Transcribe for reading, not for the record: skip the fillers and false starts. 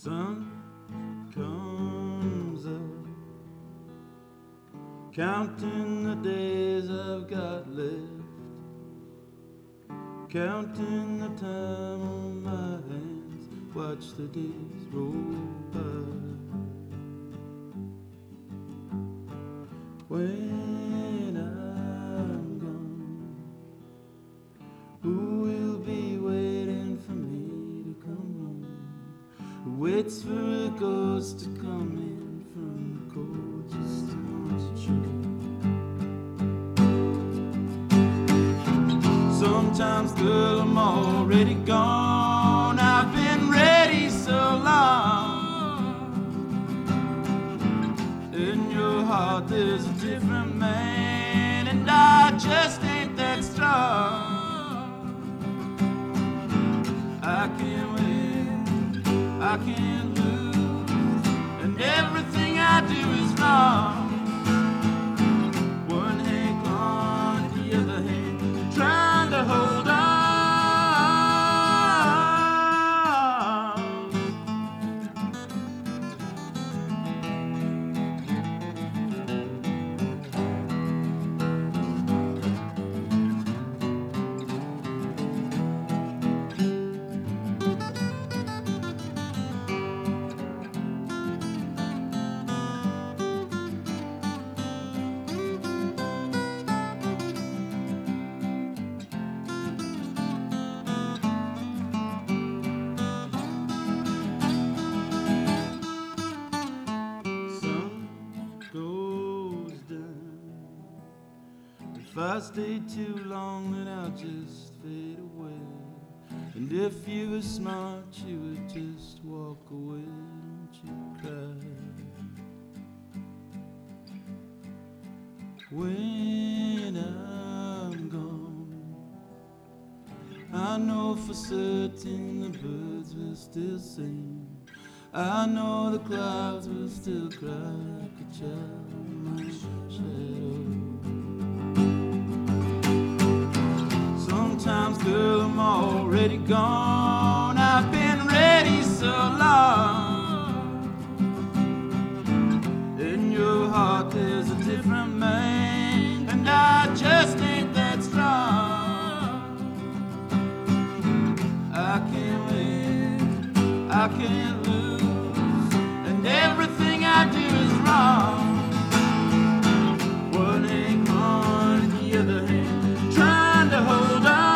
sun comes up, counting the days I've got left, counting the time on my hands, watch the days roll by. When I'm gone, who will be waiting for me to come home? Who waits for a ghost to come in from the cold just to want to show? Sometimes, girl, I'm already gone. I've been ready so long. In your heart there's a different man, and I just ain't that strong. I can't win, I can't lose, and everything I do is wrong. One hand gone, the other hand trying to hold on. If I stay too long, then I'll just fade away. And if you were smart, you would just walk away. Don't you cry when I'm gone. I know for certain the birds will still sing. I know the clouds will still cry like a child in my shadow. Sometimes, girl, I'm already gone. I've been ready so long. In your heart there's a different man, and I just ain't that strong. I can't win, I can't lose, and everything I do is wrong. One hand on the other hand trying to hold on.